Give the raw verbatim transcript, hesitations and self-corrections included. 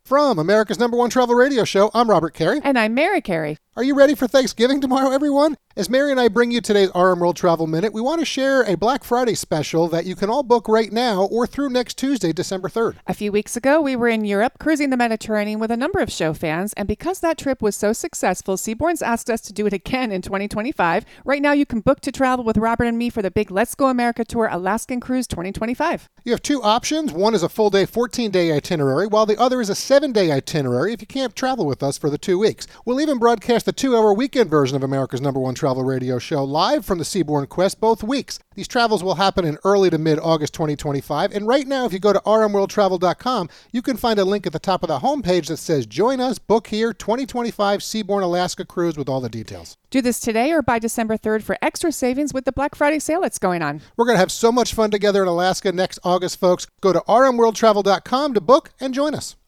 From America's number one travel radio show, I'm Robert Carey. And I'm Mary Carey. Are you ready for Thanksgiving tomorrow, everyone? As Mary and I bring you today's R M World Travel Minute, we want to share a Black Friday special that you can all book right now or through next Tuesday, December third. A few weeks ago, we were in Europe cruising the Mediterranean with a number of show fans, and because that trip was so successful, Seabourns asked us to do it again in twenty twenty-five. Right now, you can book to travel with Robert and me for the big Let's Go America Tour Alaskan Cruise twenty twenty-five. You have two options. One is a full-day, fourteen-day itinerary, while the other is a seven-day itinerary if you can't travel with us for the two weeks. We'll even broadcast the two-hour weekend version of America's number one travel radio show live from the Seabourn Quest both weeks. These travels will happen in early to mid-August twenty twenty-five, and right now, if you go to r m world travel dot com, you can find a link at the top of the homepage that says, Join us, book here, twenty twenty-five Seabourn Alaska Cruise with all the details. Do this today or by December third for extra savings with the Black Friday sale that's going on. We're going to have so much fun together in Alaska next August, folks. Go to r m world travel dot com to book and join us.